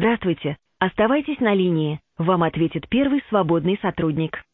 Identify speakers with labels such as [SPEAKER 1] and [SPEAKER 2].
[SPEAKER 1] Здравствуйте. Оставайтесь на линии. Вам ответит первый свободный сотрудник.